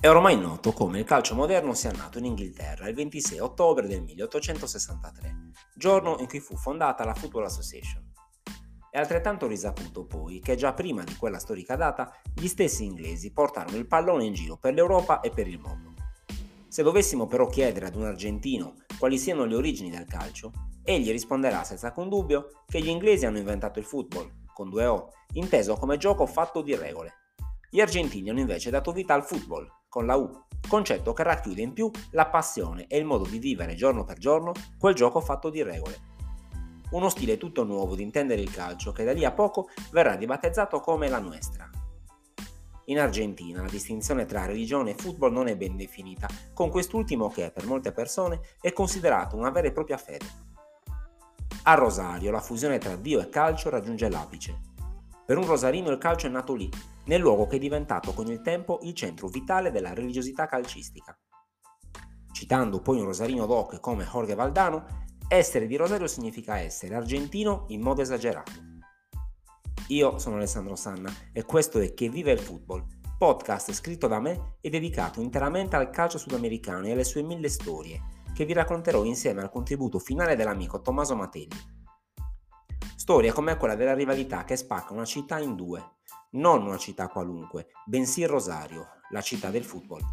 È ormai noto come il calcio moderno sia nato in Inghilterra il 26 ottobre del 1863, giorno in cui fu fondata la Football Association. È altrettanto risaputo poi che già prima di quella storica data gli stessi inglesi portarono il pallone in giro per l'Europa e per il mondo. Se dovessimo però chiedere ad un argentino quali siano le origini del calcio, egli risponderà senza alcun dubbio che gli inglesi hanno inventato il football, con 2 O, inteso come gioco fatto di regole. Gli argentini hanno invece dato vita al football, con la U, concetto che racchiude in più la passione e il modo di vivere giorno per giorno quel gioco fatto di regole. Uno stile tutto nuovo di intendere il calcio che da lì a poco verrà ribattezzato come la nuestra. In Argentina la distinzione tra religione e football non è ben definita, con quest'ultimo che, per molte persone, è considerato una vera e propria fede. A Rosario la fusione tra Dio e calcio raggiunge l'apice. Per un rosarino il calcio è nato lì, nel luogo che è diventato con il tempo il centro vitale della religiosità calcistica. Citando poi un rosarino doc come Jorge Valdano, essere di Rosario significa essere argentino in modo esagerato. Io sono Alessandro Sanna e questo è Che vive il football, podcast scritto da me e dedicato interamente al calcio sudamericano e alle sue 1000 storie, che vi racconterò insieme al contributo finale dell'amico Tommaso Matelli. Storia come quella della rivalità che spacca una città in due, non una città qualunque, bensì Rosario, la città del football.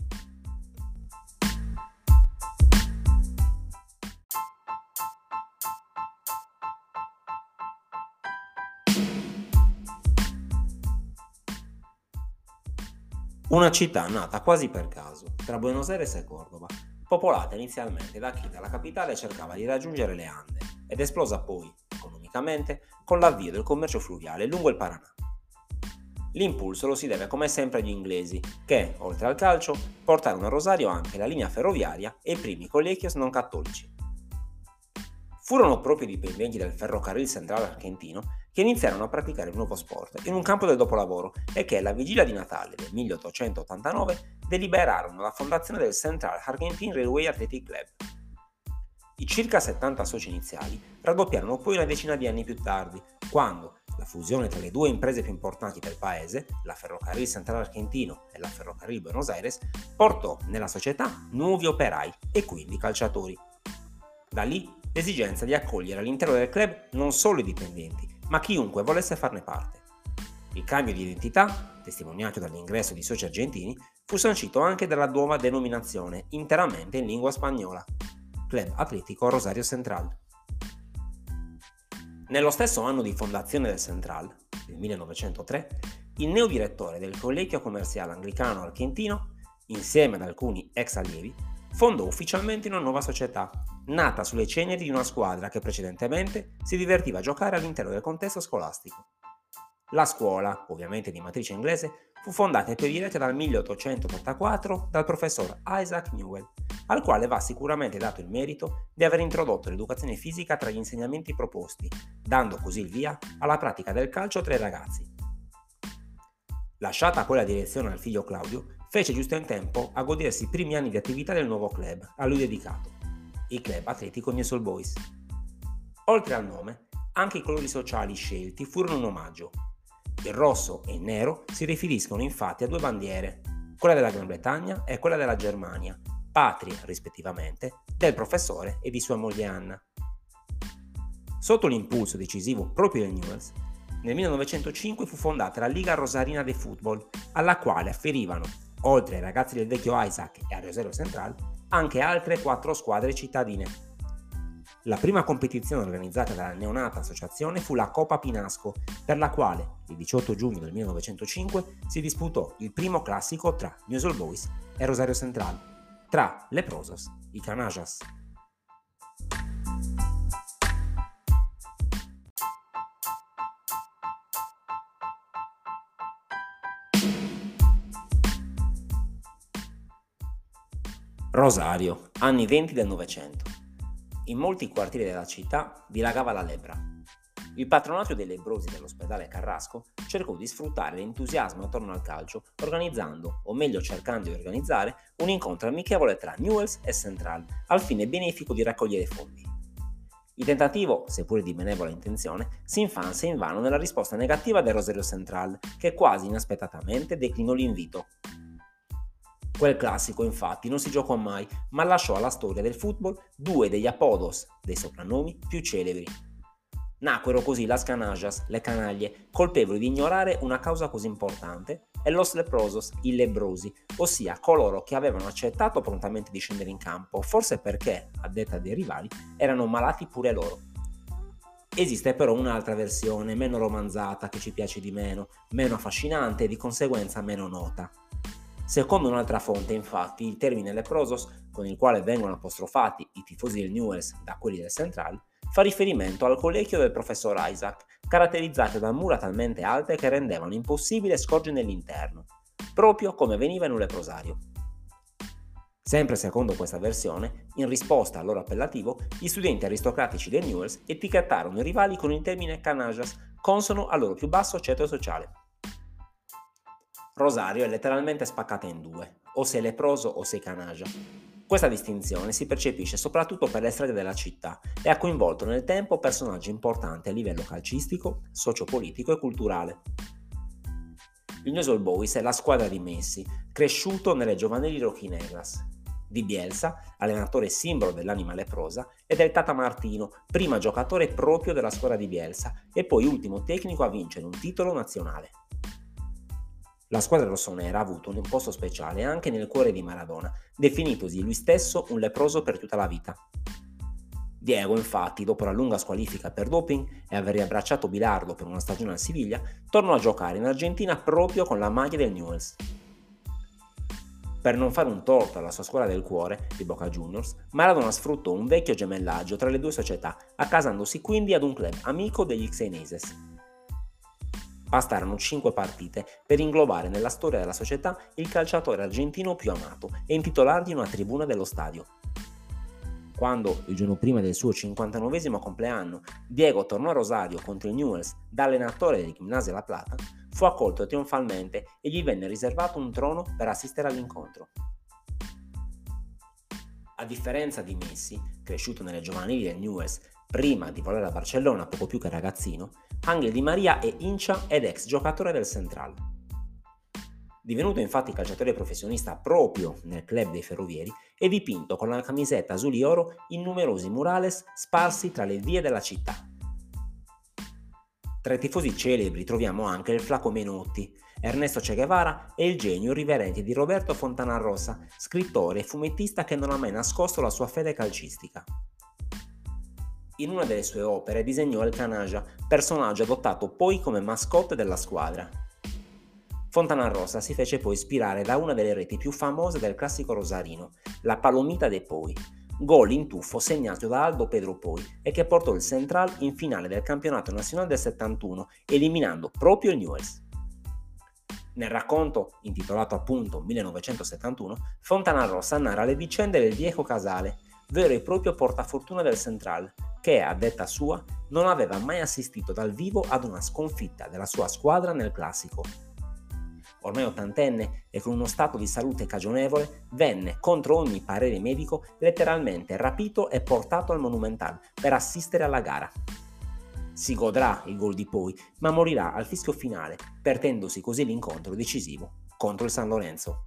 Una città nata quasi per caso, tra Buenos Aires e Cordova, popolata inizialmente da chi dalla capitale cercava di raggiungere le Ande ed esplosa poi, economicamente, con l'avvio del commercio fluviale lungo il Paranà. L'impulso lo si deve come sempre agli inglesi, che, oltre al calcio, portarono a Rosario anche la linea ferroviaria e i primi colegios non cattolici. Furono proprio i dipendenti del Ferrocarril Central argentino che iniziarono a praticare il nuovo sport in un campo del dopolavoro e che alla vigilia di Natale del 1889 deliberarono la fondazione del Central Argentine Railway Athletic Club. I circa 70 soci iniziali raddoppiarono poi una decina di anni più tardi, quando la fusione tra le due imprese più importanti del paese, la Ferrocarril Central Argentino e la Ferrocarril Buenos Aires, portò nella società nuovi operai e quindi calciatori. Da lì l'esigenza di accogliere all'interno del club non solo i dipendenti, ma chiunque volesse farne parte. Il cambio di identità, testimoniato dall'ingresso di soci argentini, fu sancito anche dalla nuova denominazione, interamente in lingua spagnola, Club Atlético Rosario Central. Nello stesso anno di fondazione del Central, il 1903, il neodirettore del Collegio Comerciale Anglicano Argentino, insieme ad alcuni ex allievi, fondò ufficialmente una nuova società, nata sulle ceneri di una squadra che precedentemente si divertiva a giocare all'interno del contesto scolastico. La scuola, ovviamente di matrice inglese, fu fondata e poi diretta dal 1884 dal professor Isaac Newell, al quale va sicuramente dato il merito di aver introdotto l'educazione fisica tra gli insegnamenti proposti, dando così il via alla pratica del calcio tra i ragazzi. Lasciata quella direzione al figlio Claudio, fece giusto in tempo a godersi i primi anni di attività del nuovo club, a lui dedicato, il Club Atletico News Old Boys. Oltre al nome, anche i colori sociali scelti furono un omaggio. Il rosso e il nero si riferiscono infatti a due bandiere, quella della Gran Bretagna e quella della Germania, patrie, rispettivamente, del professore e di sua moglie Anna. Sotto l'impulso decisivo proprio del Newells, nel 1905 fu fondata la Liga Rosarina de Football, alla quale afferivano, oltre ai ragazzi del vecchio Isaac e a Rosario Central, anche altre 4 squadre cittadine. La prima competizione organizzata dalla neonata associazione fu la Coppa Pinasco, per la quale, il 18 giugno del 1905, si disputò il primo classico tra News Old Boys e Rosario Central, tra Leprosos, i Canallas. Rosario, anni 20 del Novecento. In molti quartieri della città dilagava la lebbra. Il patronato dei lebbrosi dell'ospedale Carrasco cercò di sfruttare l'entusiasmo attorno al calcio organizzando, o meglio cercando di organizzare, un incontro amichevole tra Newells e Central al fine benefico di raccogliere fondi. Il tentativo, seppure di benevola intenzione, si infanse invano nella risposta negativa del Rosario Central, che quasi inaspettatamente declinò l'invito. Quel classico infatti non si giocò mai, ma lasciò alla storia del football due degli appodos, dei soprannomi più celebri. Nacquero così las canallas, le canaglie, colpevoli di ignorare una causa così importante, e los leprosos, i lebbrosi, ossia coloro che avevano accettato prontamente di scendere in campo, forse perché, a detta dei rivali, erano malati pure loro. Esiste però un'altra versione, meno romanzata, che ci piace di meno affascinante e di conseguenza meno nota. Secondo un'altra fonte, infatti, il termine leprosos, con il quale vengono apostrofati i tifosi del Newell's da quelli del Central, fa riferimento al collegio del professor Isaac, caratterizzato da mura talmente alte che rendevano impossibile scorgere nell'interno, proprio come veniva in un leprosario. Sempre secondo questa versione, in risposta al loro appellativo, gli studenti aristocratici del Newell's etichettarono i rivali con il termine canallas, consono al loro più basso ceto sociale. Rosario è letteralmente spaccata in due, o sei leproso o sei canaggia. Questa distinzione si percepisce soprattutto per le strade della città e ha coinvolto nel tempo personaggi importanti a livello calcistico, sociopolitico e culturale. Il Newell's Old Boys è la squadra di Messi, cresciuto nelle giovanili rochinegras, di Bielsa, allenatore simbolo dell'anima leprosa, e del Tata Martino, prima giocatore proprio della squadra di Bielsa e poi ultimo tecnico a vincere un titolo nazionale. La squadra rossonera ha avuto un posto speciale anche nel cuore di Maradona, definitosi lui stesso un leproso per tutta la vita. Diego, infatti, dopo la lunga squalifica per doping e aver riabbracciato Bilardo per una stagione al Siviglia, tornò a giocare in Argentina proprio con la maglia del Newell's. Per non fare un torto alla sua squadra del cuore, i Boca Juniors, Maradona sfruttò un vecchio gemellaggio tra le due società, accasandosi quindi ad un club amico degli Xeneses. Bastarono 5 partite per inglobare nella storia della società il calciatore argentino più amato e intitolargli una tribuna dello stadio. Quando, il giorno prima del suo 59esimo compleanno, Diego tornò a Rosario contro il Newell's da allenatore del Gimnasia La Plata, fu accolto trionfalmente e gli venne riservato un trono per assistere all'incontro. A differenza di Messi, cresciuto nelle giovanili del Newell's prima di volare a Barcellona poco più che ragazzino, Ángel Di María è hincha ed ex giocatore del Central. Divenuto infatti calciatore professionista proprio nel club dei ferrovieri, è dipinto con la camisetta azzurri-oro in numerosi murales sparsi tra le vie della città. Tra i tifosi celebri troviamo anche il Flaco Menotti, Ernesto Che Guevara e il genio irriverente di Roberto Fontana Rosa, scrittore e fumettista che non ha mai nascosto la sua fede calcistica. In una delle sue opere disegnò il Canaggia, personaggio adottato poi come mascotte della squadra. Fontana Rosa si fece poi ispirare da una delle reti più famose del classico rosarino, la Palomita de Poi, gol in tuffo segnato da Aldo Pedro Poi e che portò il Central in finale del campionato nazionale del 71, eliminando proprio il Newell's. Nel racconto, intitolato appunto 1971, Fontana Rosa narra le vicende del Viejo Casale, vero e proprio portafortuna del Central, che, a detta sua, non aveva mai assistito dal vivo ad una sconfitta della sua squadra nel classico. Ormai ottantenne e con uno stato di salute cagionevole, venne, contro ogni parere medico, letteralmente rapito e portato al Monumental per assistere alla gara. Si godrà il gol di Poi, ma morirà al fischio finale, perdendosi così l'incontro decisivo contro il San Lorenzo.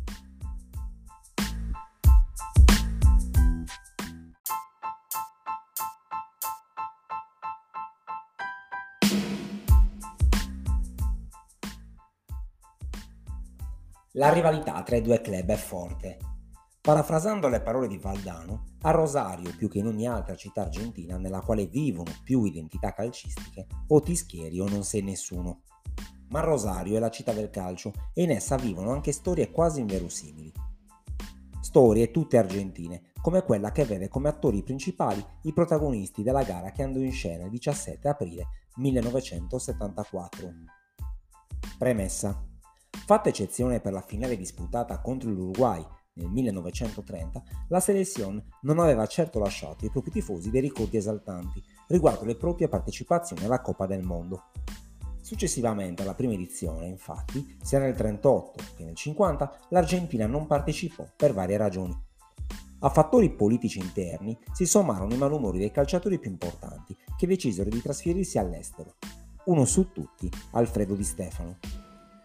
La rivalità tra i due club è forte. Parafrasando le parole di Valdano, a Rosario, più che in ogni altra città argentina nella quale vivono più identità calcistiche, o ti schieri o non sei nessuno. Ma Rosario è la città del calcio e in essa vivono anche storie quasi inverosimili. Storie tutte argentine, come quella che vede come attori principali i protagonisti della gara che andò in scena il 17 aprile 1974. Premessa. Fatta eccezione per la finale disputata contro l'Uruguay nel 1930, la selezione non aveva certo lasciato ai propri tifosi dei ricordi esaltanti riguardo le proprie partecipazioni alla Coppa del Mondo. Successivamente alla prima edizione, infatti, sia nel 1938 che nel 1950, l'Argentina non partecipò per varie ragioni. A fattori politici interni si sommarono i malumori dei calciatori più importanti che decisero di trasferirsi all'estero. Uno su tutti, Alfredo Di Stefano.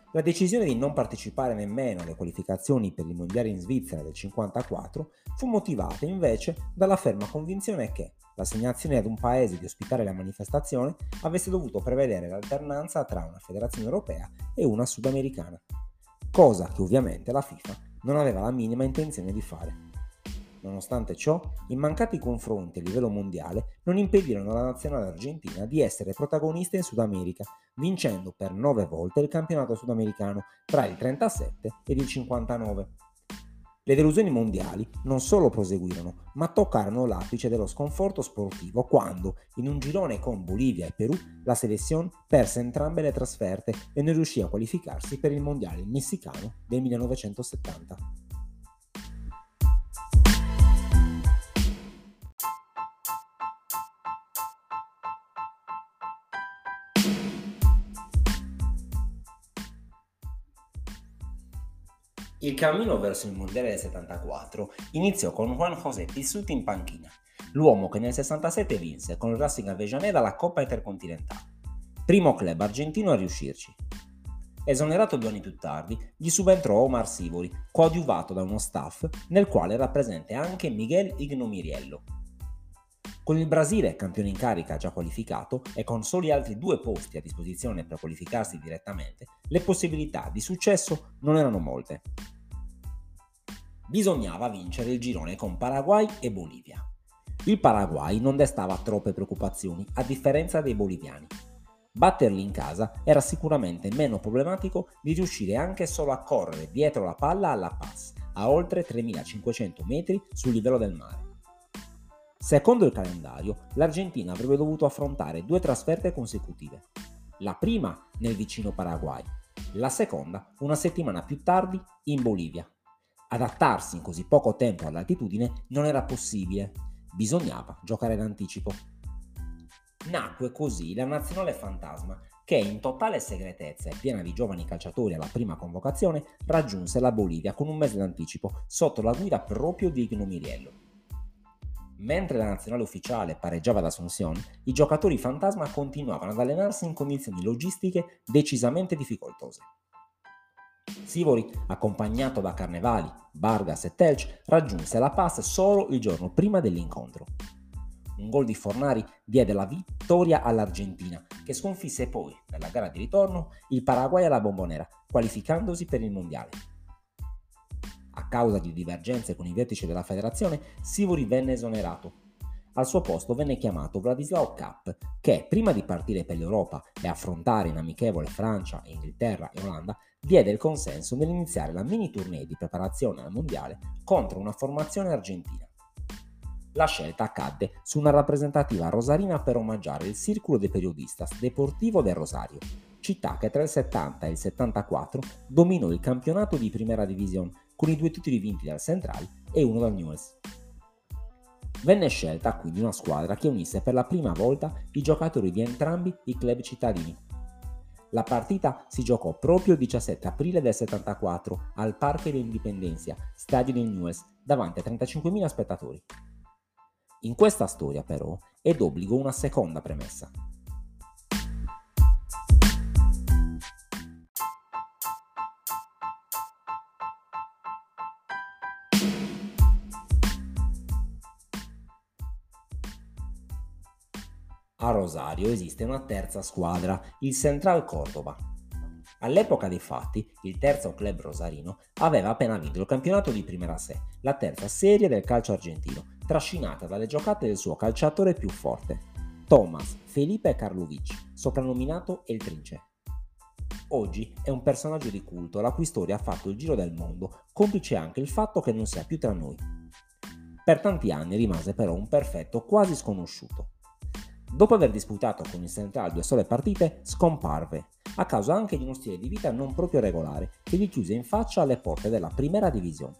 La decisione di non partecipare nemmeno alle qualificazioni per i mondiali in Svizzera del 1954 fu motivata invece dalla ferma convinzione che l'assegnazione ad un paese di ospitare la manifestazione avesse dovuto prevedere l'alternanza tra una federazione europea e una sudamericana, cosa che ovviamente la FIFA non aveva la minima intenzione di fare. Nonostante ciò, i mancati confronti a livello mondiale non impedirono alla nazionale argentina di essere protagonista in Sud America, vincendo per 9 volte il campionato sudamericano tra il 37 ed il 59. Le delusioni mondiali non solo proseguirono, ma toccarono l'apice dello sconforto sportivo quando, in un girone con Bolivia e Perù, la selezione perse entrambe le trasferte e non riuscì a qualificarsi per il mondiale messicano del 1970. Il cammino verso il mondiale del 74 iniziò con Juan José Pizzuti in panchina, l'uomo che nel 67 vinse con il Racing Avellaneda la Coppa Intercontinentale, primo club argentino a riuscirci. Esonerato 2 anni più tardi, gli subentrò Omar Sivori, coadiuvato da uno staff nel quale era presente anche Miguel Ignomiriello. Con il Brasile, campione in carica già qualificato, e con soli altri 2 posti a disposizione per qualificarsi direttamente, le possibilità di successo non erano molte. Bisognava vincere il girone con Paraguay e Bolivia. Il Paraguay non destava troppe preoccupazioni, a differenza dei boliviani. Batterli in casa era sicuramente meno problematico di riuscire anche solo a correre dietro la palla alla Paz, a oltre 3.500 metri sul livello del mare. Secondo il calendario, l'Argentina avrebbe dovuto affrontare 2 trasferte consecutive. La prima nel vicino Paraguay, la seconda una settimana più tardi in Bolivia. Adattarsi in così poco tempo all'altitudine non era possibile, bisognava giocare d'anticipo. Nacque così la nazionale fantasma che in totale segretezza e piena di giovani calciatori alla prima convocazione raggiunse la Bolivia con un mese d'anticipo sotto la guida proprio di Ignomiriello. Mentre la nazionale ufficiale pareggiava ad Asunción, i giocatori fantasma continuavano ad allenarsi in condizioni logistiche decisamente difficoltose. Sivori, accompagnato da Carnevali, Vargas e Telch, raggiunse la Paz solo il giorno prima dell'incontro. Un gol di Fornari diede la vittoria all'Argentina, che sconfisse poi, nella gara di ritorno, il Paraguay alla Bombonera, qualificandosi per il mondiale. A causa di divergenze con i vertici della federazione, Sivori venne esonerato. Al suo posto venne chiamato Vladislav Kapp, che, prima di partire per l'Europa e affrontare in amichevole Francia, Inghilterra e Olanda, diede il consenso nell'iniziare la mini tournée di preparazione al mondiale contro una formazione argentina. La scelta accadde su una rappresentativa rosarina per omaggiare il Círculo de Periodistas Deportivo del Rosario, città che tra il 70 e il 74 dominò il campionato di Primera División con i 2 titoli vinti dal Central e uno dal Newell's. Venne scelta quindi una squadra che unisse per la prima volta i giocatori di entrambi i club cittadini. La partita si giocò proprio il 17 aprile del 74 al Parque de Independencia, stadio del Newell's, davanti a 35.000 spettatori. In questa storia, però, è d'obbligo una seconda premessa. A Rosario esiste una terza squadra, il Central Córdoba. All'epoca dei fatti, il terzo club rosarino aveva appena vinto il campionato di Primera C, la terza serie del calcio argentino, trascinata dalle giocate del suo calciatore più forte, Tomás Felipe Karlovic, soprannominato El Trinche. Oggi è un personaggio di culto la cui storia ha fatto il giro del mondo, complice anche il fatto che non sia più tra noi. Per tanti anni rimase però un perfetto quasi sconosciuto. Dopo aver disputato con il Central 2 sole partite, scomparve, a causa anche di uno stile di vita non proprio regolare che gli chiuse in faccia alle porte della Primera División.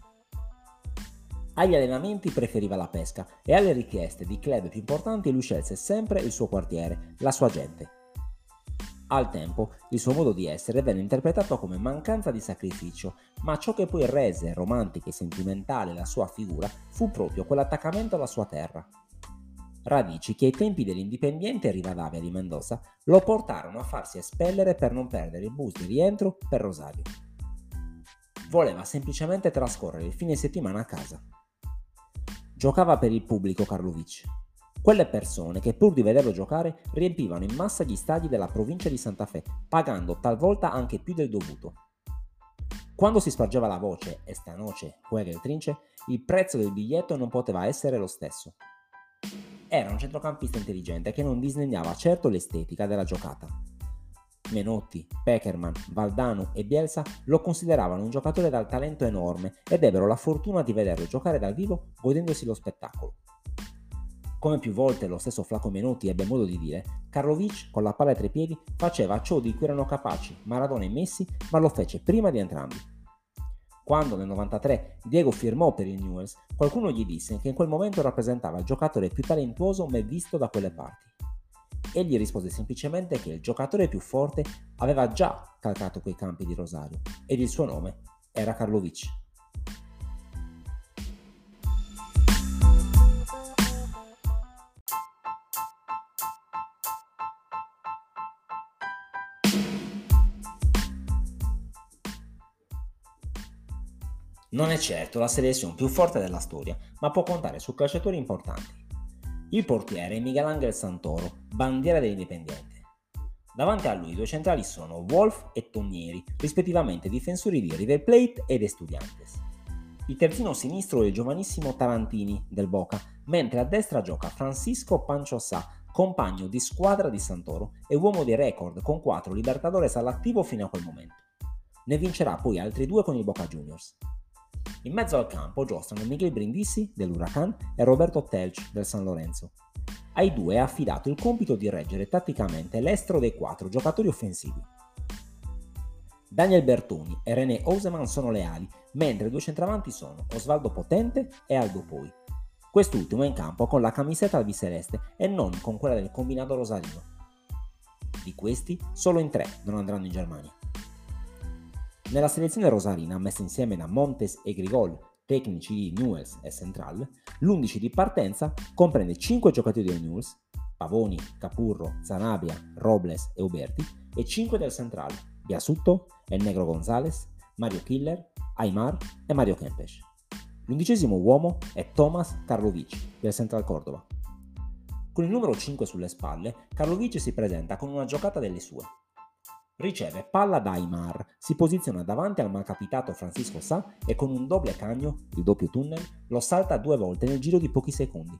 Agli allenamenti preferiva la pesca e alle richieste di club più importanti lui scelse sempre il suo quartiere, la sua gente. Al tempo, il suo modo di essere venne interpretato come mancanza di sacrificio, ma ciò che poi rese romantica e sentimentale la sua figura fu proprio quell'attaccamento alla sua terra. radici che ai tempi dell'Independiente Rivadavia di Mendoza lo portarono a farsi espellere per non perdere il bus di rientro per Rosario. Voleva semplicemente trascorrere il fine settimana a casa. Giocava per il pubblico Karlovic, quelle persone che pur di vederlo giocare riempivano in massa gli stadi della provincia di Santa Fe, pagando talvolta anche più del dovuto. Quando si spargeva la voce "esta noce juega il Trince", il prezzo del biglietto non poteva essere lo stesso. Era un centrocampista intelligente che non disdegnava certo l'estetica della giocata. Menotti, Pekerman, Valdano e Bielsa lo consideravano un giocatore dal talento enorme ed ebbero la fortuna di vederlo giocare dal vivo godendosi lo spettacolo. Come più volte lo stesso Flaco Menotti ebbe modo di dire, Karlovic con la palla tra i piedi faceva ciò di cui erano capaci Maradona e Messi, ma lo fece prima di entrambi. Quando nel 93 Diego firmò per il Newell's, qualcuno gli disse che in quel momento rappresentava il giocatore più talentuoso mai visto da quelle parti. Egli rispose semplicemente che il giocatore più forte aveva già calcato quei campi di Rosario ed il suo nome era Karlovic. Non è certo la selezione più forte della storia, ma può contare su calciatori importanti. Il portiere è Miguel Ángel Santoro, bandiera dell'Independiente. Davanti a lui i due centrali sono Wolf e Tonieri, rispettivamente difensori di River Plate ed Estudiantes. Il terzino sinistro è il giovanissimo Tarantini del Boca, mentre a destra gioca Francisco Pancho Sá, compagno di squadra di Santoro e uomo di record con 4 Libertadores all'attivo fino a quel momento. Ne vincerà poi altri 2 con il Boca Juniors. In mezzo al campo giostrano Miguel Brindisi dell'Huracán e Roberto Telch del San Lorenzo. Ai due è affidato il compito di reggere tatticamente l'estero dei 4 giocatori offensivi. Daniel Bertoni e René Houseman sono le ali, mentre i due centravanti sono Osvaldo Potente e Aldo Poi. Quest'ultimo è in campo con la camiseta albiceleste e non con quella del combinato rosarino. Di questi, solo in 3 non andranno in Germania. Nella selezione rosarina, messa insieme da Montes e Grigol, tecnici di Newell's e Central, l'11 di partenza comprende 5 giocatori del Newell's, Pavoni, Capurro, Zanabria, Robles e Uberti, e 5 del Central, Biasutto, El Negro González, Mario Killer, Aymar e Mario Kempes. L'11° uomo è Tomás Karlovic del Central Córdoba. Con il numero 5 sulle spalle, Karlovic si presenta con una giocata delle sue. Riceve palla da Aymar, si posiziona davanti al malcapitato Francisco Sá e con un doble cagno, il doppio tunnel, lo salta 2 volte nel giro di pochi secondi.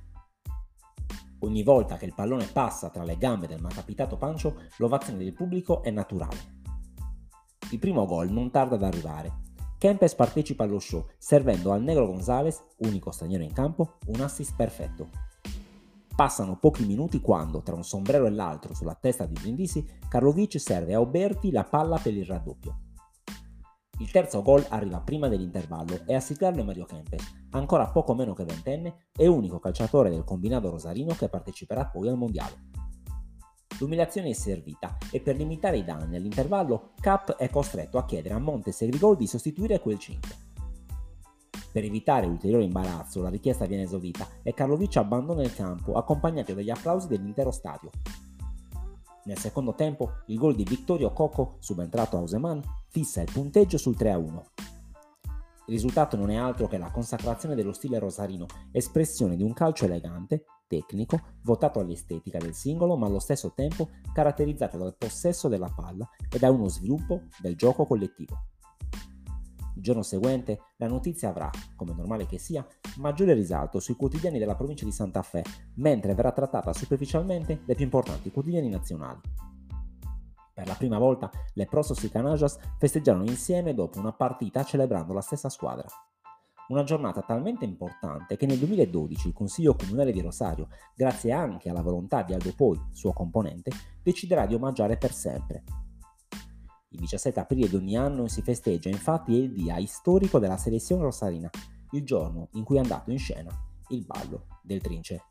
Ogni volta che il pallone passa tra le gambe del malcapitato Pancho, l'ovazione del pubblico è naturale. Il primo gol non tarda ad arrivare. Kempes partecipa allo show, servendo al Negro González, unico straniero in campo, un assist perfetto. Passano pochi minuti quando, tra un sombrero e l'altro sulla testa di Brindisi, Karlovic serve a Uberti la palla per il raddoppio. Il terzo gol arriva prima dell'intervallo e a siglarlo è Mario Kempes, ancora poco meno che ventenne e unico calciatore del combinato rosarino che parteciperà poi al mondiale. L'umiliazione è servita e per limitare i danni all'intervallo, Cap è costretto a chiedere a Montes e Grigol di sostituire quel 5. Per evitare ulteriore imbarazzo, la richiesta viene esaudita e Karlovic abbandona il campo, accompagnato dagli applausi dell'intero stadio. Nel secondo tempo, il gol di Victorio Coco, subentrato a Houseman, fissa il punteggio sul 3-1. Il risultato non è altro che la consacrazione dello stile rosarino, espressione di un calcio elegante, tecnico, votato all'estetica del singolo, ma allo stesso tempo caratterizzato dal possesso della palla e da uno sviluppo del gioco collettivo. Il giorno seguente la notizia avrà, come normale che sia, maggiore risalto sui quotidiani della provincia di Santa Fe, mentre verrà trattata superficialmente dai più importanti quotidiani nazionali. Per la prima volta le Prosos y Canallas festeggiarono insieme dopo una partita celebrando la stessa squadra. Una giornata talmente importante che nel 2012 il Consiglio Comunale di Rosario, grazie anche alla volontà di Aldo Poi, suo componente, deciderà di omaggiare per sempre. Il 17 aprile di ogni anno si festeggia infatti il dia storico della selezione rosarina, il giorno in cui è andato in scena il ballo del Trince.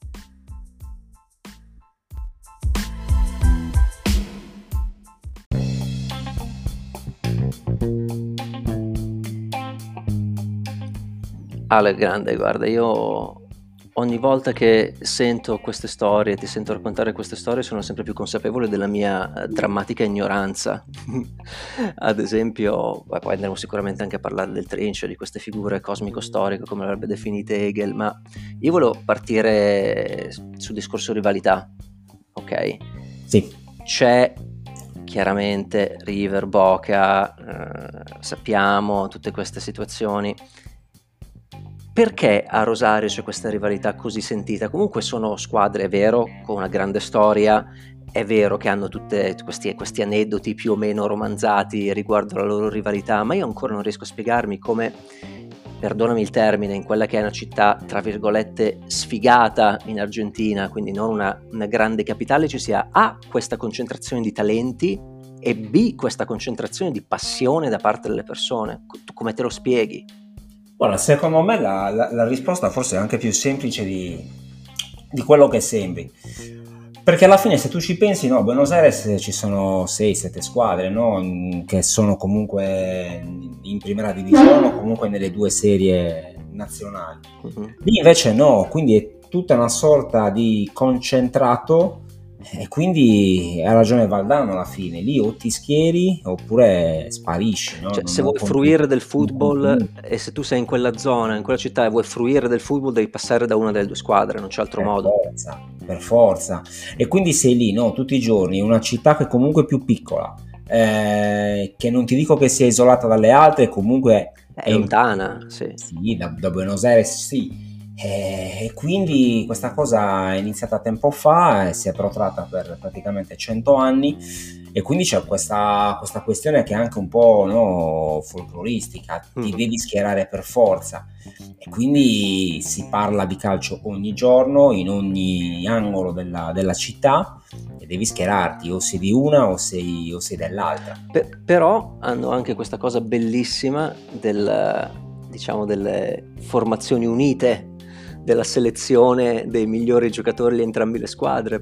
Ale, grande, guarda, io ogni volta che sento queste storie, ti sento raccontare queste storie, sono sempre più consapevole della mia drammatica ignoranza. Ad esempio, poi andremo sicuramente anche a parlare del Trincio, di queste figure cosmico-storiche, come l'avrebbe definite Hegel, ma io volevo partire sul discorso rivalità, ok? Sì. C'è chiaramente River, Boca, sappiamo tutte queste situazioni. Perché a Rosario c'è questa rivalità così sentita? Comunque sono squadre, è vero, con una grande storia, è vero che hanno tutti questi aneddoti più o meno romanzati riguardo la loro rivalità, ma io ancora non riesco a spiegarmi come, perdonami il termine, in quella che è una città, tra virgolette, sfigata in Argentina, quindi non una grande capitale, ci sia A, questa concentrazione di talenti e B, questa concentrazione di passione da parte delle persone. Tu come te lo spieghi? Guarda, secondo me la risposta forse è anche più semplice di quello che sembri. Perché alla fine, se tu ci pensi, no, a Buenos Aires ci sono 6-7 squadre, no, che sono comunque in primera divisione o comunque nelle due serie nazionali. Lì invece no, quindi è tutta una sorta di concentrato. E quindi ha ragione Valdano alla fine, lì o ti schieri oppure sparisci, no? Cioè, se Non vuoi fruire del non continui. football e se tu sei in quella zona, in quella città e vuoi fruire del football devi passare da una delle due squadre, non c'è altro Per modo. forza, per forza. E quindi sei lì, no? Tutti i giorni, in una città che comunque è più piccola, che non ti dico che sia isolata dalle altre, comunque È lontana, sì. sì, da Buenos Aires sì. E quindi questa cosa è iniziata tempo fa e si è protratta per praticamente 100 anni e quindi c'è questa questione che è anche un po', no, folcloristica, ti devi schierare per forza e quindi si parla di calcio ogni giorno in ogni angolo della città e devi schierarti, o sei di una o sei dell'altra. Però hanno anche questa cosa bellissima diciamo, delle formazioni unite, della selezione dei migliori giocatori di entrambe le squadre.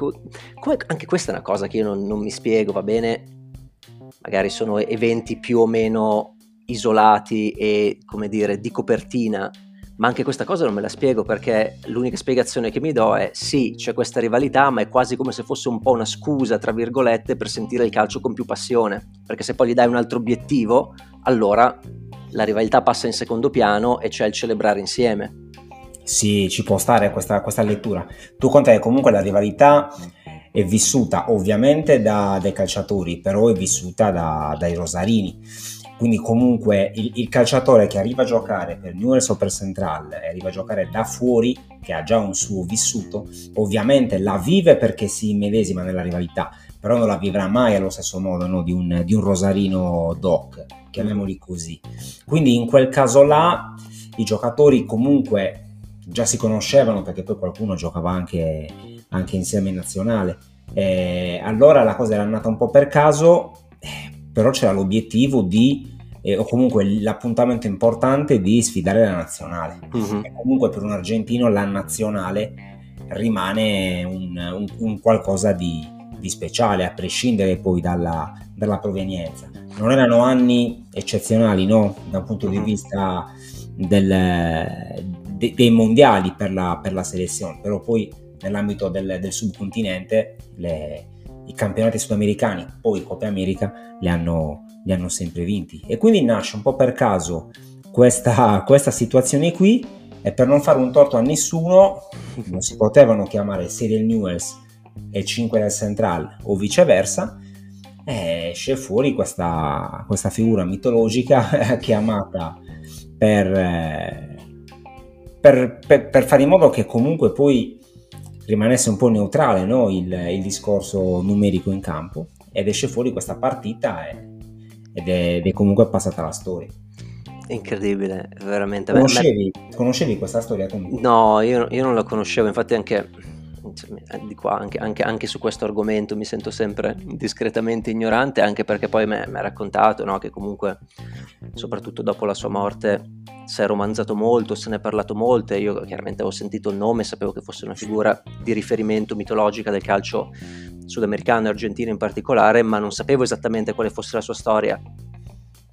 Anche questa è una cosa che io non mi spiego, va bene, magari sono eventi più o meno isolati e, come dire, di copertina, ma anche questa cosa non me la spiego, perché l'unica spiegazione che mi do è sì, c'è questa rivalità, ma è quasi come se fosse un po' una scusa, tra virgolette, per sentire il calcio con più passione, perché se poi gli dai un altro obiettivo, allora la rivalità passa in secondo piano e c'è il celebrare insieme. Sì, ci può stare questa lettura. Tu conta che comunque la rivalità è vissuta ovviamente dai calciatori, però è vissuta dai rosarini. Quindi comunque il calciatore che arriva a giocare per Newell's o per Central e arriva a giocare da fuori, che ha già un suo vissuto, ovviamente la vive perché si immedesima nella rivalità, però non la vivrà mai allo stesso modo, no, di un rosarino doc, chiamiamoli così. Quindi in quel caso là i giocatori comunque già si conoscevano perché poi qualcuno giocava anche insieme in nazionale, allora la cosa era nata un po' per caso, però c'era l'obiettivo o comunque l'appuntamento importante di sfidare la nazionale. E comunque per un argentino la nazionale rimane un qualcosa di speciale, a prescindere poi dalla provenienza. Non erano anni eccezionali, no? Da un punto di vista dei mondiali per la selezione, però poi nell'ambito del subcontinente i campionati sudamericani, poi Coppa America li hanno sempre vinti e quindi nasce un po' per caso questa situazione qui e per non fare un torto a nessuno non si potevano chiamare 6 del Newell's e 5 del Central o viceversa, esce fuori questa figura mitologica chiamata per fare in modo che comunque poi rimanesse un po' neutrale, no? il discorso numerico in campo, ed esce fuori questa partita ed è comunque passata alla storia. Incredibile, veramente. Conoscevi questa storia? No, io non la conoscevo, infatti anche di qua, anche su questo argomento mi sento sempre discretamente ignorante, anche perché poi mi ha raccontato, no, che comunque soprattutto dopo la sua morte si è romanzato molto, se ne è parlato molto e io chiaramente avevo sentito il nome, sapevo che fosse una figura di riferimento mitologica del calcio sudamericano e argentino in particolare, ma non sapevo esattamente quale fosse la sua storia.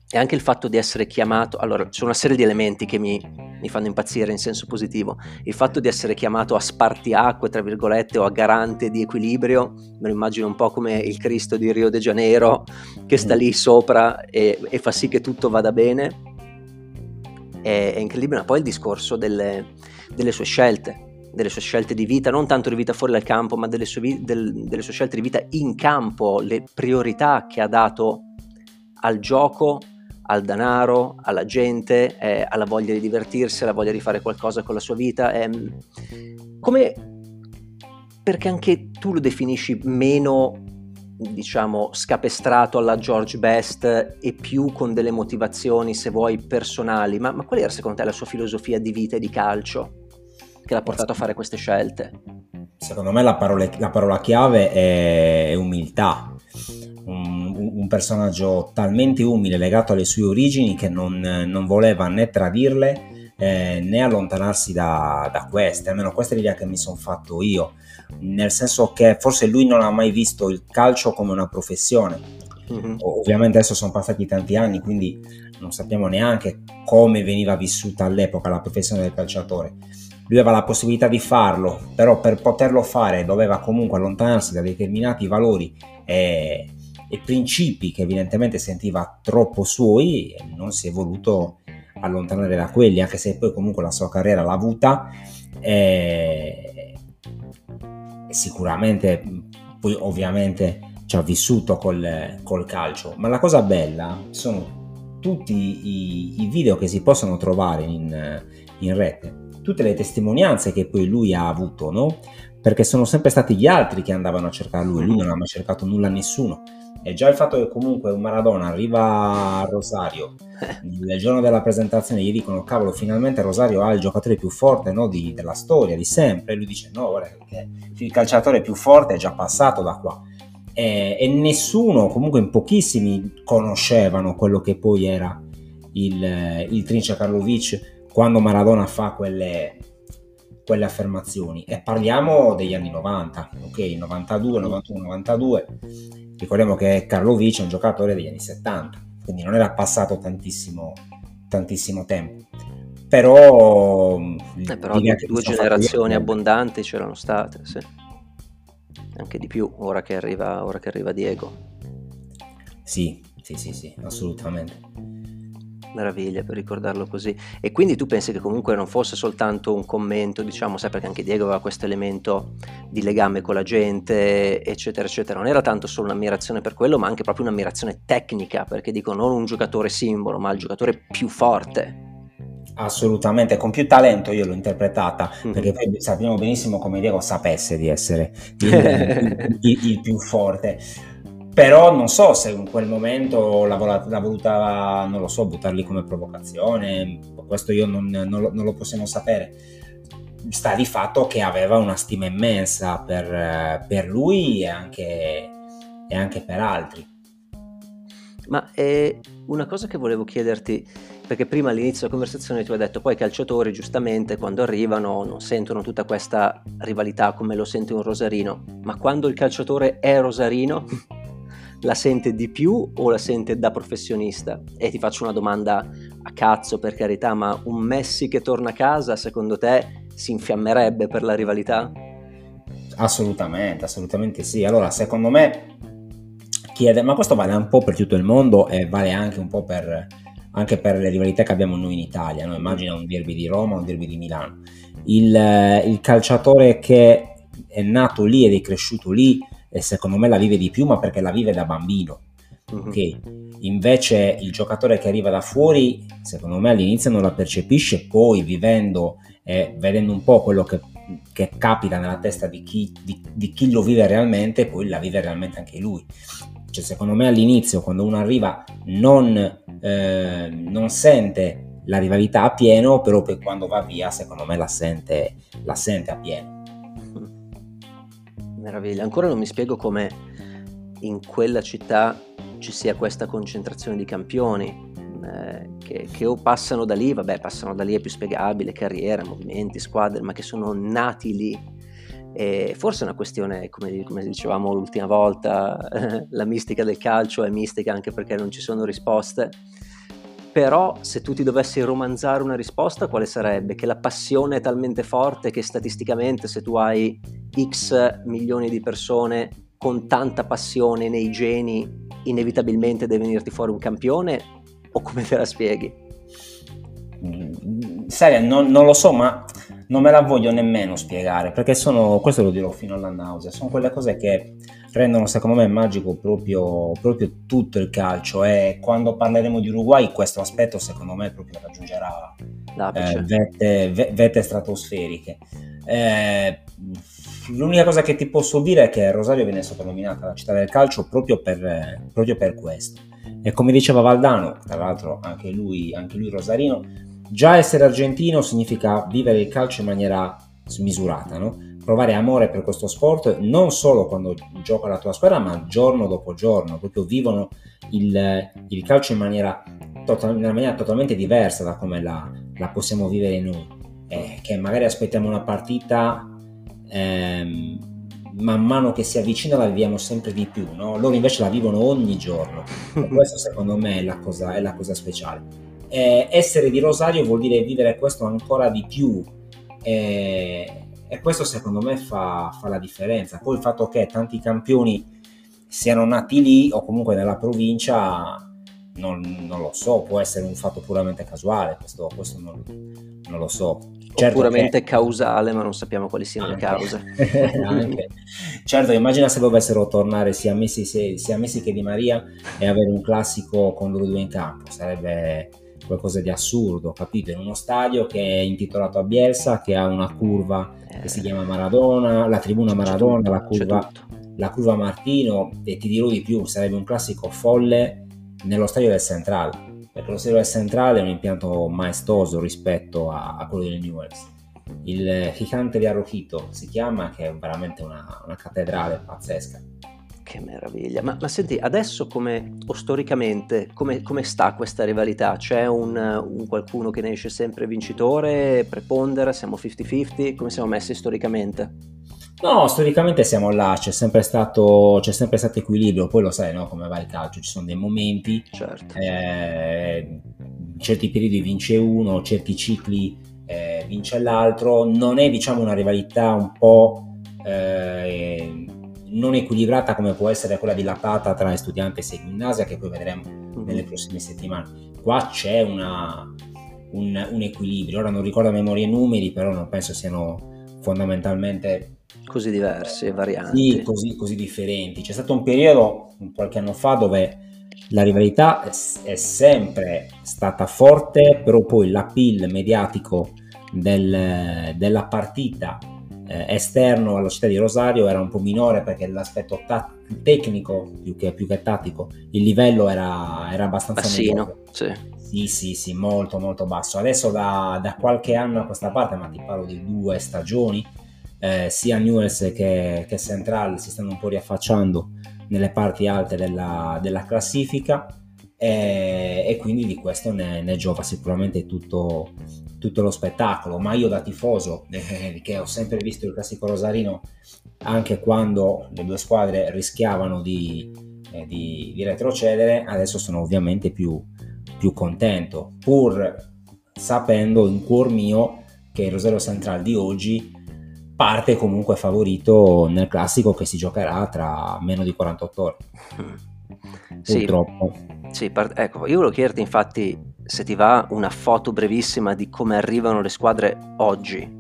E anche il fatto di essere chiamato, allora c'è una serie di elementi che mi fanno impazzire in senso positivo. Il fatto di essere chiamato a spartiacque, tra virgolette, o a garante di equilibrio, me lo immagino un po' come il Cristo di Rio de Janeiro che sta lì sopra e fa sì che tutto vada bene. È incredibile, ma poi il discorso delle sue scelte di vita, non tanto di vita fuori dal campo, ma delle sue scelte di vita in campo, le priorità che ha dato al gioco, al denaro, alla gente, alla voglia di divertirsi, alla voglia di fare qualcosa con la sua vita. Come, perché anche tu lo definisci meno, diciamo, scapestrato alla George Best e più con delle motivazioni, se vuoi, personali, ma qual era secondo te la sua filosofia di vita e di calcio che l'ha portato a fare queste scelte? Secondo me la parola chiave è umiltà. Un personaggio talmente umile, legato alle sue origini, che non voleva né tradirle né allontanarsi da queste. Almeno questa è l'idea che mi sono fatto io, nel senso che forse lui non ha mai visto il calcio come una professione. Ovviamente adesso sono passati tanti anni, quindi non sappiamo neanche come veniva vissuta all'epoca la professione del calciatore. Lui aveva la possibilità di farlo, però per poterlo fare doveva comunque allontanarsi da determinati valori e principi che evidentemente sentiva troppo suoi, e non si è voluto allontanare da quelli, anche se poi comunque la sua carriera l'ha avuta, e sicuramente poi ovviamente ci ha vissuto col calcio. Ma la cosa bella sono tutti i video che si possono trovare in rete, tutte le testimonianze che poi lui ha avuto, no? Perché sono sempre stati gli altri che andavano a cercare lui non ha mai cercato nulla a nessuno. E già il fatto che comunque un Maradona arriva a Rosario il giorno della presentazione, gli dicono: cavolo, finalmente Rosario ha il giocatore più forte, no, della storia, di sempre, e lui dice: no, guarda, che il calciatore più forte è già passato da qua. E nessuno, comunque in pochissimi, conoscevano quello che poi era il Trince Karlovic quando Maradona fa quelle affermazioni. E parliamo degli anni 90, ok, 92, 91, 92. Ricordiamo che Karlovic è un giocatore degli anni 70, quindi non era passato tantissimo tempo. Però due generazioni abbondanti c'erano state, sì. Anche di più ora che arriva Diego. Sì, assolutamente. Meraviglia per ricordarlo così. E quindi tu pensi che comunque non fosse soltanto un commento, diciamo, sai, perché anche Diego aveva questo elemento di legame con la gente, eccetera eccetera, non era tanto solo un'ammirazione per quello, ma anche proprio un'ammirazione tecnica, perché dico non un giocatore simbolo, ma il giocatore più forte. Assolutamente, con più talento io l'ho interpretata, perché poi sappiamo benissimo come Diego sapesse di essere il più forte. Però non so se in quel momento l'ha voluta, non lo so, buttarli come provocazione, questo io non lo possiamo sapere. Sta di fatto che aveva una stima immensa per lui e anche per altri. Ma una cosa che volevo chiederti, perché prima all'inizio della conversazione tu hai detto poi i calciatori giustamente quando arrivano non sentono tutta questa rivalità come lo sente un rosarino, ma quando il calciatore è rosarino la sente di più o la sente da professionista? E ti faccio una domanda a cazzo, per carità, ma un Messi che torna a casa secondo te si infiammerebbe per la rivalità? Assolutamente sì. Allora, secondo me ma questo vale un po' per tutto il mondo e vale anche un po' anche per le rivalità che abbiamo noi in Italia, no? Immagina un derby di Roma, un derby di Milano. Il calciatore che è nato lì ed è cresciuto lì, e secondo me la vive di più, ma perché la vive da bambino. Okay. Invece il giocatore che arriva da fuori, secondo me all'inizio non la percepisce, poi vivendo e vedendo un po' quello che capita nella testa di chi lo vive realmente, poi la vive realmente anche lui. Cioè, secondo me all'inizio, quando uno arriva, non sente la rivalità a pieno, però poi quando va via, secondo me la sente a pieno. Meraviglia. Ancora non mi spiego come in quella città ci sia questa concentrazione di campioni che o passano da lì, passano da lì è più spiegabile, carriera, movimenti, squadre, ma che sono nati lì. E forse è una questione, come dicevamo l'ultima volta, la mistica del calcio è mistica anche perché non ci sono risposte, Però se tu ti dovessi romanzare una risposta, quale sarebbe? Che la passione è talmente forte che statisticamente se tu hai X milioni di persone con tanta passione nei geni, inevitabilmente deve venirti fuori un campione, o come te la spieghi? Sai, non lo so, ma non me la voglio nemmeno spiegare, perché questo lo dirò fino alla nausea, sono quelle cose che rendono secondo me magico proprio tutto il calcio, e quando parleremo di Uruguay questo aspetto secondo me proprio raggiungerà vette stratosferiche. L'unica cosa che ti posso dire è che Rosario viene soprannominata la città del calcio proprio per questo, e come diceva Valdano, tra l'altro anche lui rosarino, già essere argentino significa vivere il calcio in maniera smisurata, no? Provare amore per questo sport non solo quando gioca la tua squadra, ma giorno dopo giorno, proprio vivono il calcio in maniera totalmente diversa da come la possiamo vivere noi, che magari aspettiamo una partita, man mano che si avvicina la viviamo sempre di più, no? Loro invece la vivono ogni giorno, e questo secondo me è la cosa speciale. Essere di Rosario vuol dire vivere questo ancora di più, e questo secondo me fa la differenza. Poi il fatto che tanti campioni siano nati lì o comunque nella provincia non lo so, può essere un fatto puramente casuale, questo non lo so. Certo, puramente causale, ma non sappiamo quali siano le cause. Anche. Certo, immagina se dovessero tornare sia Messi che Di Maria e avere un classico con loro due in campo, sarebbe qualcosa di assurdo, capito? In uno stadio che è intitolato a Bielsa, che ha una curva che si chiama Maradona, la tribuna Maradona, la curva Martino, e ti dirò di più, sarebbe un classico folle nello stadio del Central, perché lo stadio del Central è un impianto maestoso rispetto a quello del Newell's. Il Gigante de Arrojito si chiama, che è veramente una cattedrale pazzesca. Che meraviglia. Ma senti, adesso o storicamente come sta questa rivalità? C'è un qualcuno che ne esce sempre vincitore, prepondera, siamo 50-50? Come siamo messi storicamente? No, storicamente siamo là, c'è sempre stato equilibrio, poi lo sai, no, come va il calcio, ci sono dei momenti, certo. Certi periodi vince uno, certi cicli vince l'altro, non è diciamo una rivalità un po' non equilibrata come può essere quella dilatata tra Estudiantes e Gimnasia, che poi vedremo nelle prossime settimane. Qua c'è un equilibrio, ora non ricordo a memoria i numeri, però non penso siano fondamentalmente così diversi e varianti. Sì, così differenti. C'è stato un periodo, qualche anno fa, dove la rivalità è sempre stata forte, però poi l'appeal mediatico della partita esterno alla città di Rosario era un po' minore, perché l'aspetto tecnico più che tattico, il livello era abbastanza bassino, sì, molto molto basso. Adesso da qualche anno a questa parte, ma ti parlo di 2 stagioni, sia Newell's che Central si stanno un po' riaffacciando nelle parti alte della classifica, e quindi di questo ne giova sicuramente tutto lo spettacolo. Ma io da tifoso, che ho sempre visto il classico rosarino anche quando le due squadre rischiavano di retrocedere, adesso sono ovviamente più contento, pur sapendo in cuor mio che il Rosario Central di oggi parte comunque favorito nel classico che si giocherà tra meno di 48 ore. Purtroppo. Sì, ecco, io volevo chiederti infatti se ti va una foto brevissima di come arrivano le squadre oggi.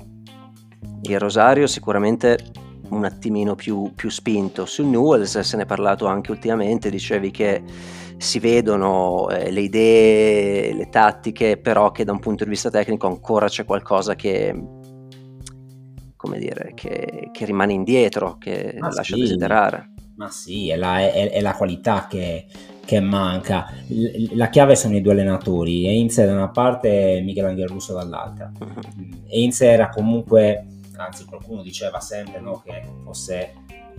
Il Rosario sicuramente un attimino più spinto. Sul Newell's se ne è parlato anche ultimamente, dicevi che si vedono le idee, le tattiche, però che da un punto di vista tecnico ancora c'è qualcosa che, come dire, che rimane indietro, che lascia desiderare. Ma sì, è la qualità che manca. La chiave sono i due allenatori, Heinze da una parte e Miguel Russo dall'altra. Heinze era comunque, anzi qualcuno diceva sempre, no, che fosse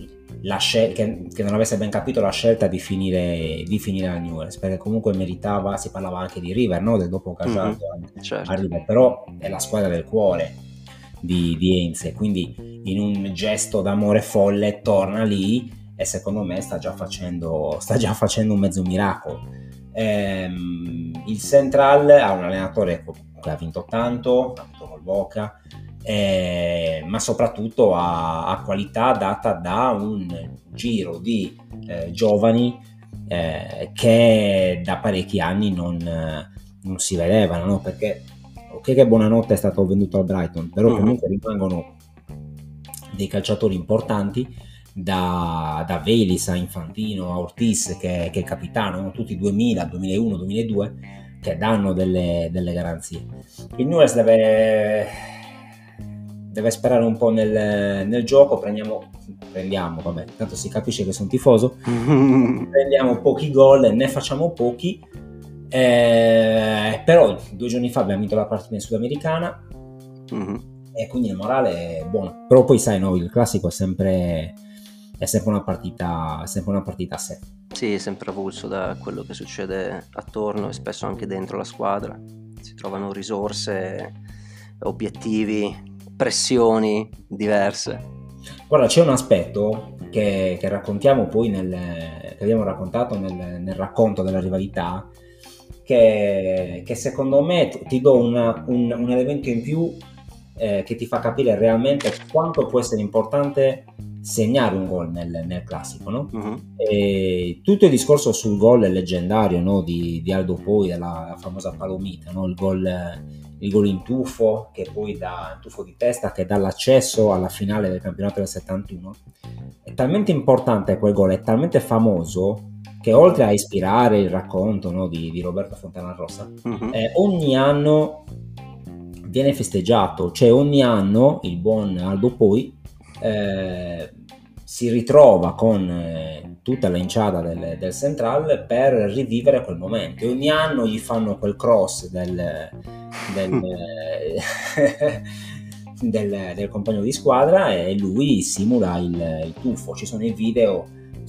che non avesse ben capito la scelta di finire a Newell's, perché comunque meritava, si parlava anche di River, no, del dopo Casato certo. a River, però è la squadra del cuore di Heinze, quindi in un gesto d'amore folle torna lì e secondo me sta già facendo un mezzo miracolo. Il Central ha un allenatore che ha vinto tanto, ha vinto col Boca, ma soprattutto ha qualità data da un giro di giovani che da parecchi anni non si vedevano, no? Perché ok che Buonanotte è stato venduto al Brighton, però comunque rimangono dei calciatori importanti, da Velis a Infantino a Ortiz che è capitano, no? Tutti 2000, 2001, 2002, che danno delle garanzie. Il Newell's deve sperare un po' nel gioco. Prendiamo, vabbè, tanto si capisce che sono tifoso, prendiamo pochi gol, ne facciamo pochi, però 2 giorni fa abbiamo vinto la partita in Sudamericana, e quindi il morale è buono. Però poi sai, no, il classico è sempre una partita a sé. Sì, è sempre avulso da quello che succede attorno e spesso anche dentro la squadra. Si trovano risorse, obiettivi, pressioni diverse. Guarda, c'è un aspetto che raccontiamo poi che abbiamo raccontato nel racconto della rivalità, che secondo me ti do un elemento in più che ti fa capire realmente quanto può essere importante segnare un gol nel classico, no? E tutto il discorso sul gol leggendario, no? di Aldo Poi, della famosa palomita, no? il gol in tuffo, che poi dà un tuffo di testa che dà l'accesso alla finale del campionato del 71. È talmente importante quel gol, è talmente famoso, che oltre a ispirare il racconto, no? di Roberto Fontanarossa, ogni anno viene festeggiato, cioè ogni anno il buon Aldo Poi si ritrova con tutta l'enciata del Central per rivivere quel momento, e ogni anno gli fanno quel cross del compagno di squadra, e lui simula il tuffo. Ci sono i video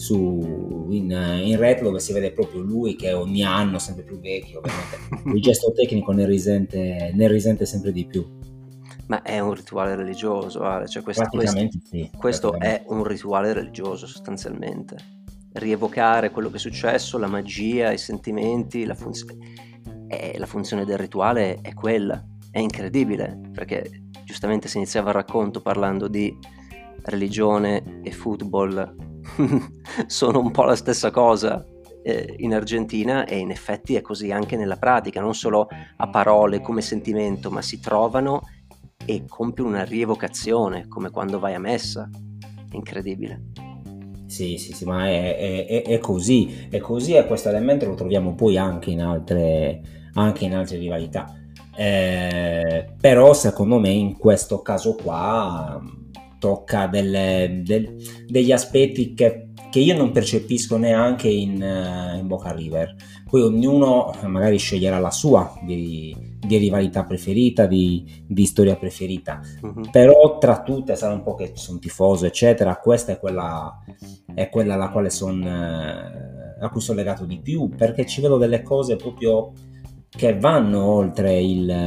in rete dove si vede proprio lui che ogni anno sempre più vecchio, ovviamente il gesto tecnico ne risente sempre di più. Ma è un rituale religioso, Ale. Cioè Praticamente sì. Questo è un rituale religioso sostanzialmente. Rievocare quello che è successo, la magia, i sentimenti, la funzione del rituale è quella. È incredibile, perché giustamente si iniziava il racconto parlando di religione e football. Sono un po' la stessa cosa in Argentina, e in effetti è così anche nella pratica, non solo a parole come sentimento, ma si trovano e compiono una rievocazione, come quando vai a messa. È incredibile. Sì, ma è così, e questo elemento lo troviamo poi anche in altre rivalità, però secondo me in questo caso qua tocca degli aspetti che io non percepisco neanche in Boca River. Poi ognuno magari sceglierà la sua di rivalità preferita, di storia preferita, però tra tutte, sarà un po' che sono tifoso eccetera, questa è quella alla quale a cui sono legato di più, perché ci vedo delle cose proprio che vanno oltre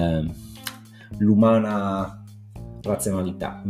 l'umana razionalità,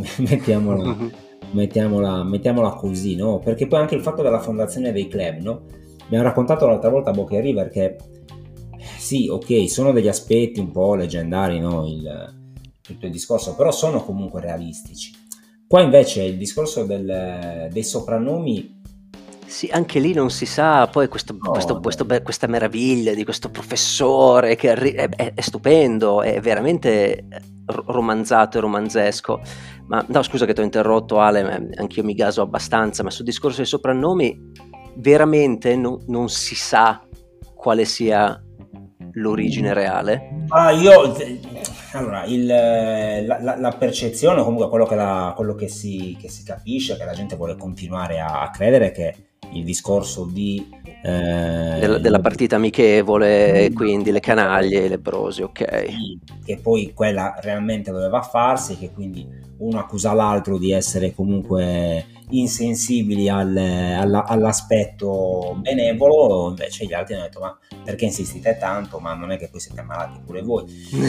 mettiamola così, no? Perché poi anche il fatto della fondazione dei club, no? Mi ha raccontato l'altra volta Boca River che sì, ok, sono degli aspetti un po' leggendari, no? Tutto il discorso, però sono comunque realistici. Qua invece il discorso dei soprannomi, sì, anche lì non si sa, poi questa meraviglia di questo professore che è stupendo, è veramente romanzato e romanzesco. Ma no, scusa che ti ho interrotto, Ale, ma anch'io mi gaso abbastanza, ma sul discorso dei soprannomi veramente non si sa quale sia l'origine reale. Allora, la percezione, comunque quello che si capisce, che la gente vuole continuare a credere, che il discorso della partita amichevole, quindi le canaglie, i lebbrosi, ok, che poi quella realmente doveva farsi, che quindi uno accusa l'altro di essere comunque insensibili all'aspetto benevolo, invece gli altri hanno detto ma perché insistite tanto, ma non è che poi siete malati pure voi.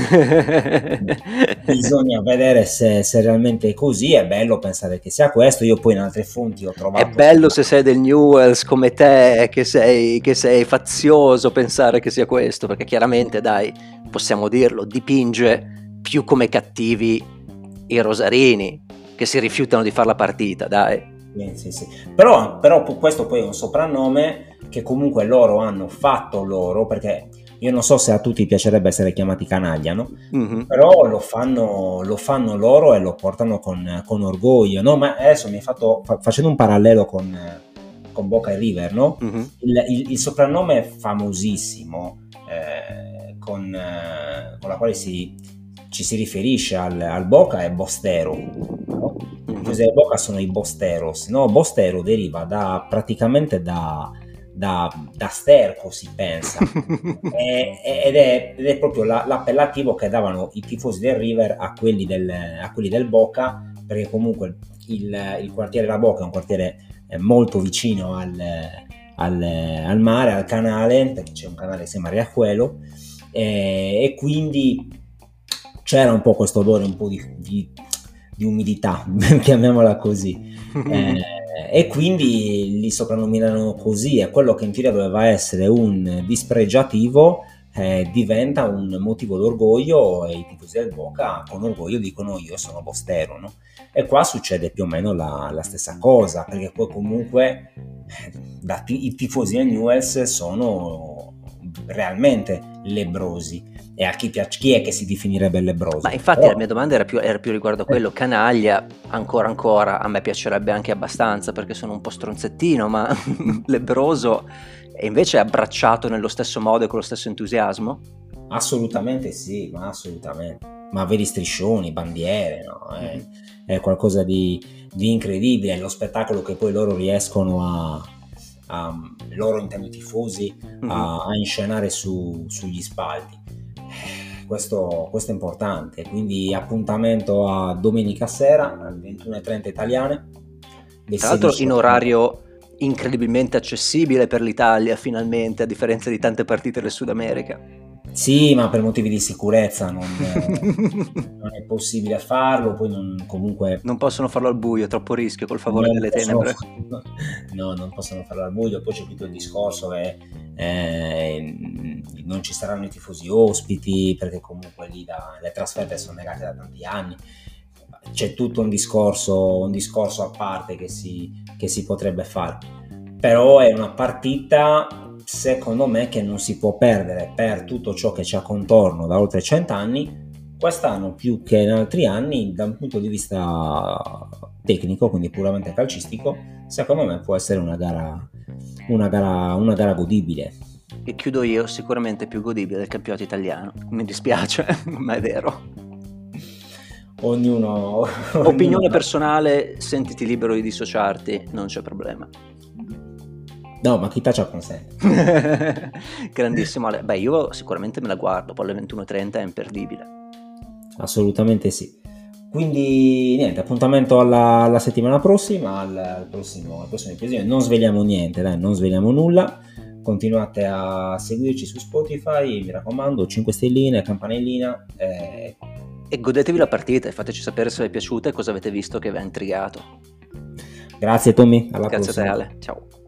Bisogna vedere se realmente è così. È bello pensare che sia questo. Io poi in altre fonti ho trovato... È bello se sei del Newell's come te, che sei fazioso, pensare che sia questo, perché chiaramente, dai, possiamo dirlo, dipinge più come cattivi i rosarini, che si rifiutano di fare la partita, dai. Sì. Però questo poi è un soprannome che comunque loro hanno fatto loro, perché io non so se a tutti piacerebbe essere chiamati canaglia, no? Mm-hmm. Però lo fanno loro e lo portano con orgoglio, no? Ma adesso mi hai fatto, facendo un parallelo con Boca e River, no? Mm-hmm. Il soprannome famosissimo con la quale ci si riferisce al Boca è Bostero, no? I tifosi del Boca sono i Bosteros, no? Bostero deriva praticamente da sterco, si pensa, ed è proprio l'appellativo che davano i tifosi del River a quelli del Boca, perché comunque il quartiere della Boca è un quartiere molto vicino al mare, al canale, perché c'è un canale che si chiama Riachuelo, e quindi c'era un po' questo odore, un po' di umidità, chiamiamola così, e quindi li soprannominano così, e quello che in teoria doveva essere un dispregiativo diventa un motivo d'orgoglio, e i tifosi del Boca con orgoglio dicono io sono Bostero, no? E qua succede più o meno la stessa cosa, perché poi comunque i tifosi del Newell's sono realmente lebbrosi, e a chi è che si definirebbe lebbroso? Ma infatti la mia domanda era più riguardo a quello. Canaglia, ancora, a me piacerebbe anche abbastanza, perché sono un po' stronzettino, ma lebbroso, e invece è abbracciato nello stesso modo e con lo stesso entusiasmo? Assolutamente sì, assolutamente. Ma vedi striscioni, bandiere, no? È qualcosa di incredibile, lo spettacolo che poi loro riescono loro intendo tifosi, a inscenare sugli spalti. Questo è importante, quindi appuntamento a domenica sera alle 21:30 italiane. Tra l'altro in orario incredibilmente accessibile per l'Italia, finalmente, a differenza di tante partite del Sud America. Sì, ma per motivi di sicurezza non è possibile farlo, poi comunque... Non possono farlo al buio, troppo rischio, col favore delle tenebre. No, non possono farlo al buio, poi c'è tutto il discorso che non ci saranno i tifosi ospiti, perché comunque lì le trasferte sono negate da tanti anni. C'è tutto un discorso a parte che si potrebbe fare, però è una partita, secondo me, che non si può perdere per tutto ciò che c'è contorno da oltre 100 anni, quest'anno più che in altri anni, da un punto di vista tecnico, quindi puramente calcistico. Secondo me può essere una gara godibile. E chiudo io, sicuramente più godibile del campionato italiano, mi dispiace, ma è vero. Ognuno opinione personale, sentiti libero di dissociarti, non c'è problema. No, ma chi taccia consente. Grandissimo Ale. Beh, io sicuramente me la guardo, poi alle 21:30 è imperdibile. Assolutamente sì. Quindi niente, appuntamento alla settimana prossima, al prossimo episodio. Non sveliamo niente, non sveliamo nulla. Continuate a seguirci su Spotify, mi raccomando, 5 stelline, campanellina. E godetevi la partita e fateci sapere se vi è piaciuta e cosa avete visto che vi ha intrigato. Grazie Tommy, alla prossima. prossima. Grazie a te Ale, ciao.